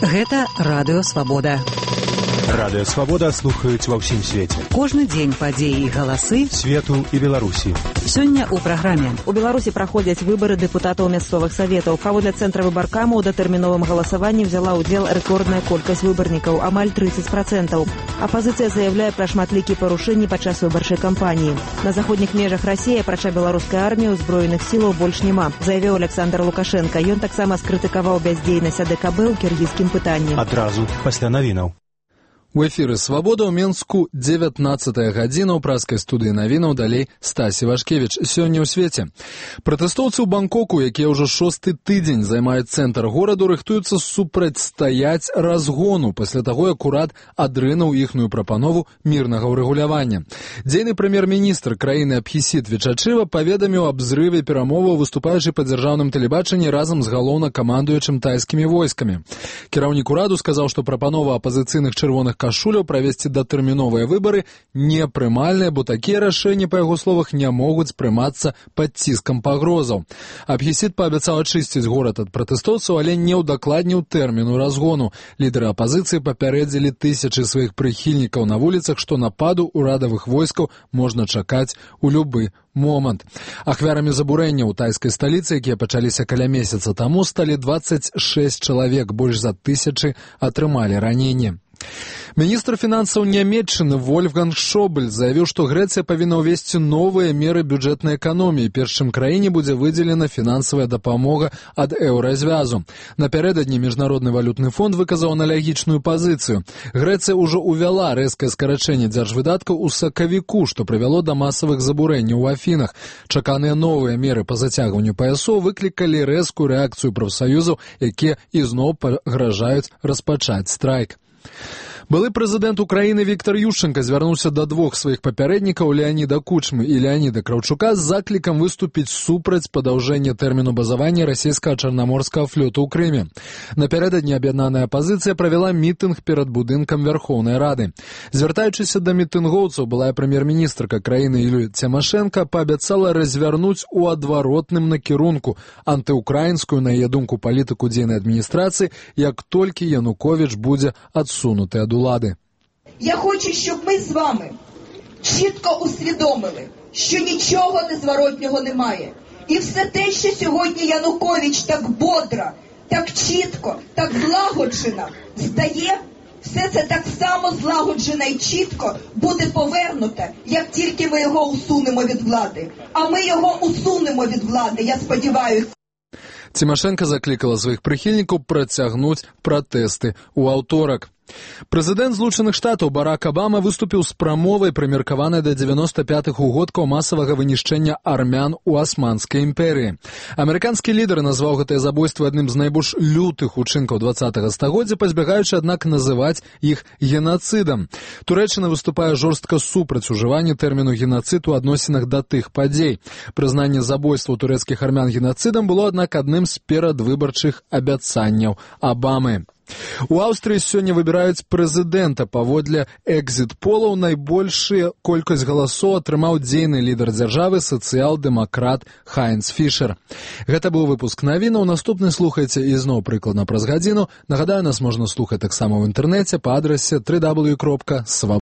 Гэта Радыё Свабода. Радыё Свабода слухаюць ва ўсім свеце. Кожны дзень падзеі і галасы свету і Беларусі. Сёння ў праграме. У Беларусі праходзяць выбары дэпутатаў мясцовых саветаў. Паводле цэнтра выбаркама ў датэрміновым галасаванні взяла ўдзел рэкордная колькасць выбарнікаў, амаль 30%. Апазіцыя заяўляе пра шматлікія парушэнні падчас выбарчай кампаніі. На заходніх межах Расіі, апрача беларускай арміі, узброеных сілаў больш няма, заявіў Александр Лукашенко. Ён таксама скрытыкаваў бяздзейнасць АДКБ ў кіргізскім пытанні. Адразу пасля навінаў. У эфіры «Свабода» ў Менску 19-я гадзіна ў праскай студыі навінаў, далей Стасі Вашкевіч. Сёння ў свеце. Пратэстоўцы ў Бангкоку, якія ўжо 6-й тыдзень займаюць цэнтр гораду, рыхтуюцца супрацьстаяць разгону пасля таго, як урад адрынуў іхную прапанову мірнага ўрэгулявання. Дзейны прэм'ер-міністр краіны Абхісіт Вічачыва паведаміў аб зрыве перамоваў, выступаючы па дзяржаўным тэлебачанні разам з галоўнакамандуючым тайскімі войскамі. Кіраўнік ураду сказаў, што прапанова апазіцыйных чырвоных кашуляў правесці датэрміновыя выбары непрымальныя, бо такія рашэнні, па яго словах, не могуць прымацца пад ціскам пагрозаў. Абхісіт паабяцаў ачысціць горад ад пратэстоўцаў, але не ўдакладніў тэрміну разгону. Лідары апазіцыі папярэдзілі тысячы сваіх прыхільнікаў на вуліцах, што нападу ўрадавых войскаў можна чакаць у любы момант. Ахвярамі забурэння ў тайскай сталіцы, якія пачаліся каля месяца таму, сталі 26 чалавек, больш за 1000 атрымалі раненні. Міністр фінансаў Нямецчыны Вольфганг Шобль заявіў, што Грэцыя павінна ўвесці новыя меры бюджэтнай эканоміі, перш чым краіне будзе выдзелена фінансавая дапамога ад еўразвязу. Напярэдадні Міжнародны валютны фонд выказаў аналагічную пазіцыю. Грэцыя ўжо ўвяла рэзкае скарачэнне дзяржвыдаткаў у сакавіку, што прывяло да масавых забурэнняў у Афінах. Чаканыя новыя меры па зацягванню паясоў выклікалі рэзкую рэакцыю прафсаюзаў, якія ізноў пагражаюць распачаць страйк. Былы прэзідэнт Украіны Віктор Ющенка звярнуўся да двух сваіх папярэднікаў Леаніда Кучмы і Леаніда Краўчука з заклікам выступіць супраць падаўжэння тэрміну базавання расійскага чарнаморскага флоту ў Крыме. Напярэдадні аб'яднаная апазіцыя правяла мітынг перад будынкам Вярхоўнай Рады. Звяртаючыся да мітынгоўцаў, былая прэм'ер-міністрка краіны Юлія Цямашэнка паабяцала развярнуць у адваротным накірунку антыукраінскую, на яе думку, палітыку дзейнай адміністрацыі, як толькі Януковіч будзе адсунуты ад улады. Я хочу, щоб ми з вами чітко усвідомили, що нічого незворотнього немає. І все те, що сьогодні Янукович так бодро, так чітко, так злагоджено здає, все це так само злагоджено і чітко буде повернуте, як тільки ми його усунемо від влади. А ми його усунемо від влади, я сподіваюся. Цімашэнка заклікала сваіх прыхільнікаў працягнуць пратэсты ў аўторак. Прэзідэнт Злучаных Штатаў Барак Абама выступіў з прамовай, прымеркаванай да 95-х угодкаў масавага вынішчэння армян у Асманскай імперыі. Амерыканскі лідар назваў гэтае забойства адным з найбольш лютых учынкаў 20-го стагоддзя, пазбягаючы, аднак, называць іх генацыдам. Турэччына выступае жорстка супраць ужывання тэрміну генацыд у адносінах да тых падзей. Прызнанне забойстваў турэцкіх армян генацыдам было, аднак, адным з перадвыбарчых абяцанняў Абамы. У Аўстрыі сёння выбіраюць прэзідэнта. Паводле экзіт-полаў найбольшая колькасць галасоў атрымаў дзейны лідар дзяржавы, сацыял-дэмакрат Хайнц Фішер. Гэта быў выпуск навінаў. Наступны слухайце ізноў прыкладна праз гадзіну. Нагадаю, нас можна слухаць таксама ў інтэрнэце па адрасе www.swabodna.org.